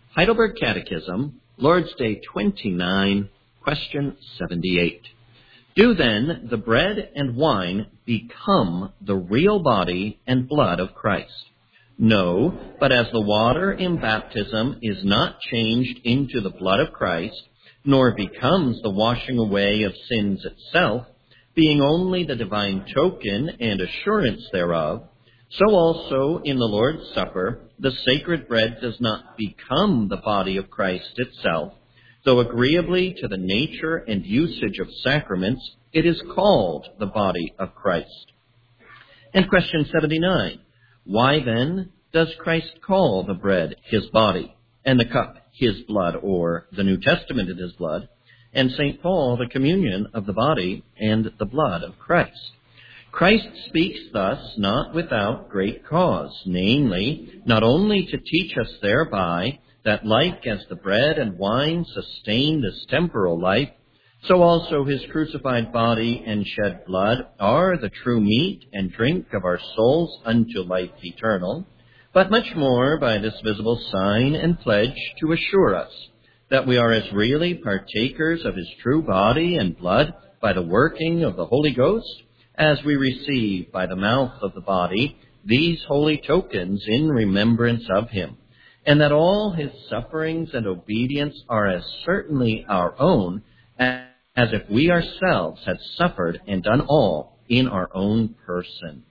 Heidelberg Catechism, Lord's Day 29, question 78. Do then the bread and wine become the real body and blood of Christ? No, but as the water in baptism is not changed into the blood of Christ, nor becomes the washing away of sins itself, being only the divine token and assurance thereof, so also in the Lord's Supper, the sacred bread does not become the body of Christ itself, though agreeably to the nature and usage of sacraments, it is called the body of Christ. And question 79, why then does Christ call the bread his body, and the cup his blood, or the New Testament his blood, and St. Paul the communion of the body and the blood of Christ? Christ speaks thus not without great cause, namely, not only to teach us thereby that like as the bread and wine sustain this temporal life, so also his crucified body and shed blood are the true meat and drink of our souls unto life eternal, but much more by this visible sign and pledge to assure us that we are as really partakers of his true body and blood by the working of the Holy Ghost, as we receive by the mouth of the body these holy tokens in remembrance of him, and that all his sufferings and obedience are as certainly our own as if we ourselves had suffered and done all in our own person.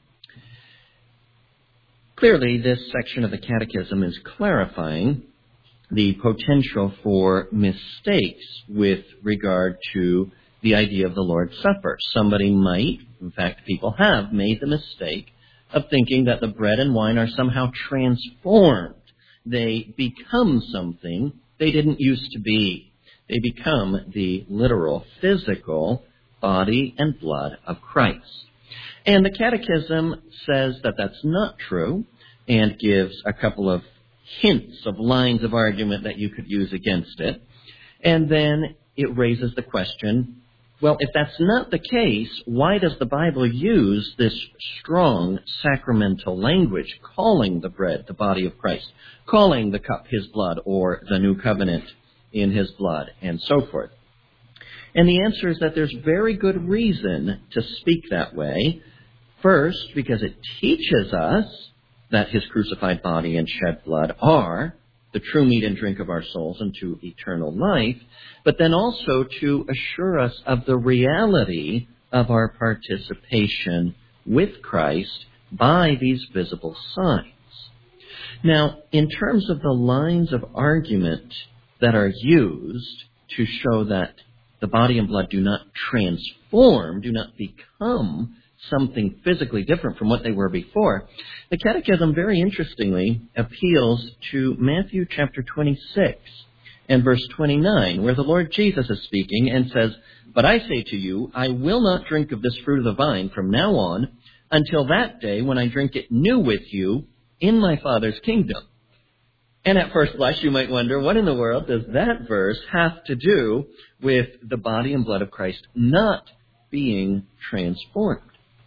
Clearly, this section of the Catechism is clarifying the potential for mistakes with regard to the idea of the Lord's Supper. Somebody might, in fact, people have made the mistake of thinking that the bread and wine are somehow transformed. They become something they didn't used to be. They become the literal, physical body and blood of Christ. And the Catechism says that that's not true and gives a couple of hints of lines of argument that you could use against it. And then it raises the question, well, if that's not the case, why does the Bible use this strong sacramental language, calling the bread the body of Christ, calling the cup his blood, or the new covenant in his blood, and so forth? And the answer is that there's very good reason to speak that way. First, because it teaches us that his crucified body and shed blood are the true meat and drink of our souls unto eternal life, but then also to assure us of the reality of our participation with Christ by these visible signs. Now, in terms of the lines of argument that are used to show that the body and blood do not transform, do not become something physically different from what they were before, the Catechism very interestingly appeals to Matthew chapter 26 and verse 29, where the Lord Jesus is speaking and says, "But I say to you, I will not drink of this fruit of the vine from now on until that day when I drink it new with you in my Father's kingdom." And at first blush, you might wonder, what in the world does that verse have to do with the body and blood of Christ not being transformed?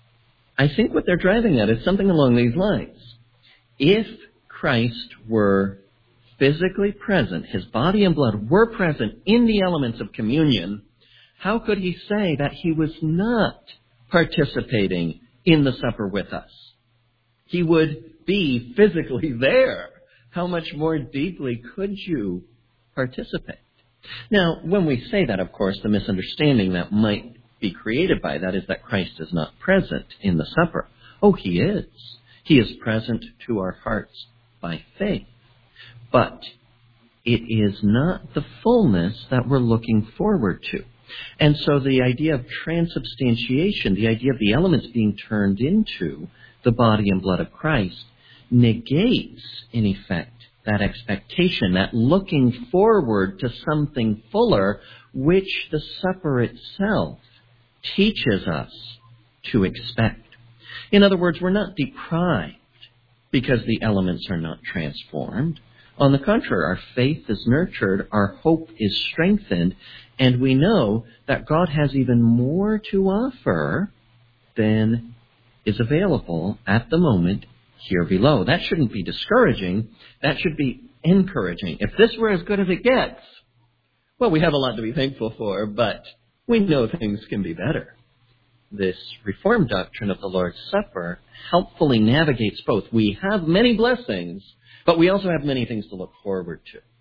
I think what they're driving at is something along these lines. If Christ were physically present, his body and blood were present in the elements of communion, how could he say that he was not participating in the supper with us? He would be physically there. How much more deeply could you participate? Now, when we say that, of course, the misunderstanding that might be created by that is that Christ is not present in the supper. Oh, he is. He is present to our hearts by faith. But it is not the fullness that we're looking forward to. And so the idea of transubstantiation, the idea of the elements being turned into the body and blood of Christ, negates, in effect, that expectation, that looking forward to something fuller, which the supper itself teaches us to expect. In other words, we're not deprived because the elements are not transformed. On the contrary, our faith is nurtured, our hope is strengthened, and we know that God has even more to offer than is available at the moment here below. That shouldn't be discouraging. That should be encouraging. If this were as good as it gets, well, we have a lot to be thankful for, but we know things can be better. This Reformed doctrine of the Lord's Supper helpfully navigates both. We have many blessings, but we also have many things to look forward to.